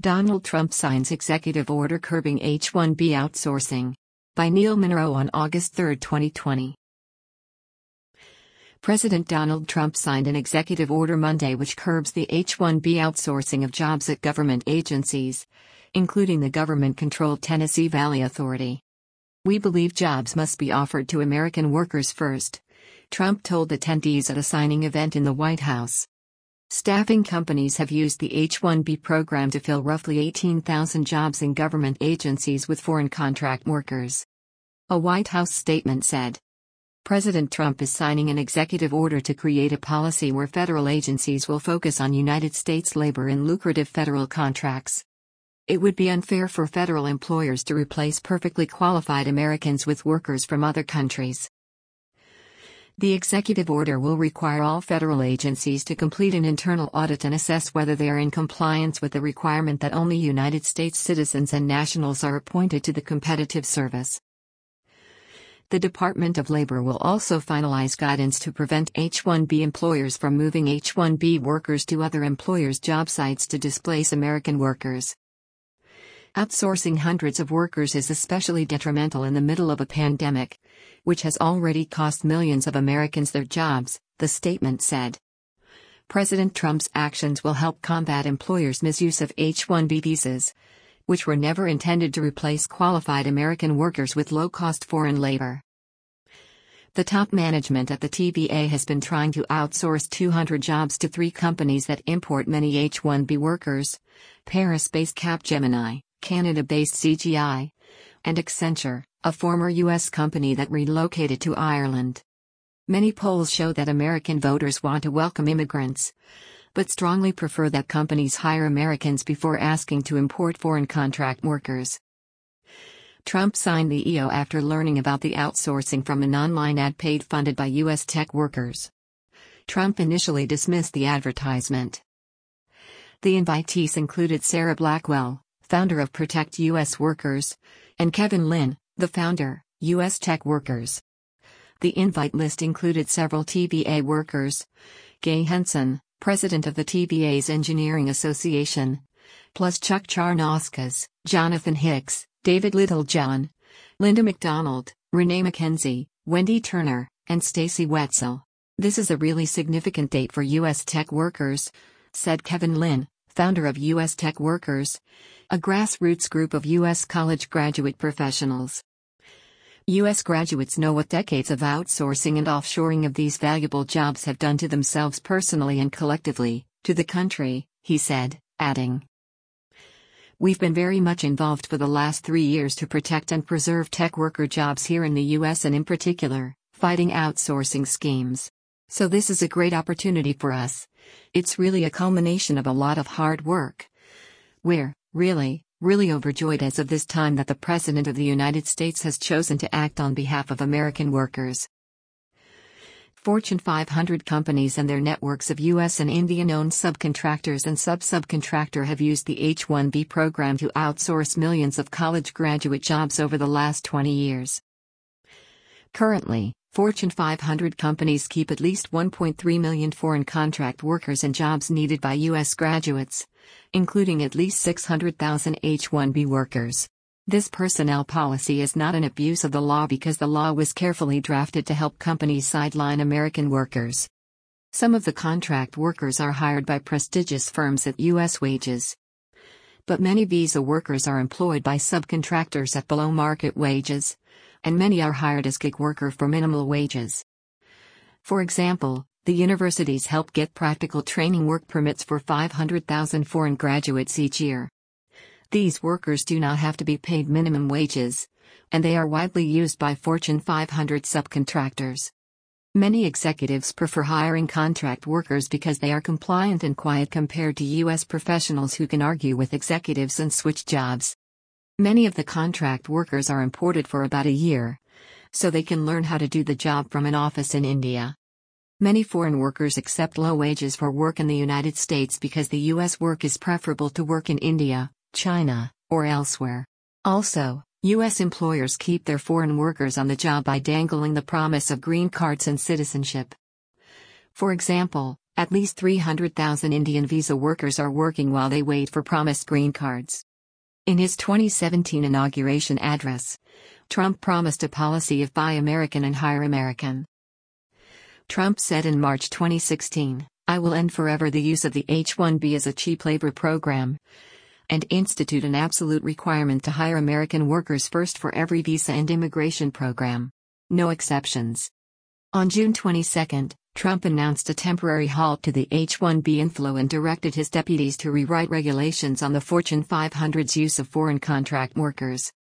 Donald Trump signs executive order curbing H-1B outsourcing. By Neil Monroe on August 3, 2020. President Donald Trump signed an executive order Monday which curbs the H-1B outsourcing of jobs at government agencies, including the government-controlled Tennessee Valley Authority. "We believe jobs must be offered to American workers first," Trump told attendees at a signing event in the White House. Staffing companies have used the H-1B program to fill roughly 18,000 jobs in government agencies with foreign contract workers. A White House statement said. President Trump is signing an executive order to create a policy where federal agencies will focus on United States labor in lucrative federal contracts. It would be unfair for federal employers to replace perfectly qualified Americans with workers from other countries. The executive order will require all federal agencies to complete an internal audit and assess whether they are in compliance with the requirement that only United States citizens and nationals are appointed to the competitive service. The Department of Labor will also finalize guidance to prevent H-1B employers from moving H-1B workers to other employers' job sites to displace American workers. Outsourcing hundreds of workers is especially detrimental in the middle of a pandemic, which has already cost millions of Americans their jobs, the statement said. President Trump's actions will help combat employers' misuse of H-1B visas, which were never intended to replace qualified American workers with low-cost foreign labor. The top management at the TVA has been trying to outsource 200 jobs to 3 companies that import many H-1B workers: Paris-based Capgemini, Canada-based CGI, and Accenture, a former U.S. company that relocated to Ireland. Many polls show that American voters want to welcome immigrants, but strongly prefer that companies hire Americans before asking to import foreign contract workers. Trump signed the EO after learning about the outsourcing from an online ad paid funded by U.S. tech workers. Trump initially dismissed the advertisement. The invitees included Sarah Blackwell, founder of Protect U.S. Workers, and Kevin Lin, the founder, U.S. Tech Workers. The invite list included several TVA workers: Gay Henson, president of the TVA's Engineering Association, plus Chuck Charnauskas, Jonathan Hicks, David Littlejohn, Linda McDonald, Renee McKenzie, Wendy Turner, and Stacey Wetzel. "This is a really significant date for U.S. tech workers," said Kevin Lin, founder of U.S. Tech Workers, a grassroots group of U.S. college graduate professionals. U.S. graduates know what decades of outsourcing and offshoring of these valuable jobs have done to themselves personally and collectively, to the country, he said, adding, "We've been very much involved for the last 3 years to protect and preserve tech worker jobs here in the U.S. and in particular, fighting outsourcing schemes. So this is a great opportunity for us. It's really a culmination of a lot of hard work. We're really overjoyed as of this time that the President of the United States has chosen to act on behalf of American workers." Fortune 500 companies and their networks of U.S. and Indian-owned subcontractors and sub-subcontractor have used the H-1B program to outsource millions of college graduate jobs over the last 20 years. Currently, Fortune 500 companies keep at least 1.3 million foreign contract workers and jobs needed by U.S. graduates, including at least 600,000 H-1B workers. This personnel policy is not an abuse of the law because the law was carefully drafted to help companies sideline American workers. Some of the contract workers are hired by prestigious firms at U.S. wages. But many visa workers are employed by subcontractors at below market wages, and many are hired as gig worker for minimal wages. For example, the universities help get practical training work permits for 500,000 foreign graduates each year. These workers do not have to be paid minimum wages, and they are widely used by Fortune 500 subcontractors. Many executives prefer hiring contract workers because they are compliant and quiet compared to U.S. professionals who can argue with executives and switch jobs. Many of the contract workers are imported for about a year, so they can learn how to do the job from an office in India. Many foreign workers accept low wages for work in the United States because the U.S. work is preferable to work in India, China, or elsewhere. Also, U.S. employers keep their foreign workers on the job by dangling the promise of green cards and citizenship. For example, At least 300,000 Indian visa workers are working while they wait for promised green cards. In his 2017 inauguration address, Trump promised a policy of Buy American and Hire American. Trump said in March 2016, "I will end forever the use of the H-1B as a cheap labor program and institute an absolute requirement to hire American workers first for every visa and immigration program. No exceptions." On June 22, Trump announced a temporary halt to the H-1B inflow and directed his deputies to rewrite regulations on the Fortune 500's use of foreign contract workers.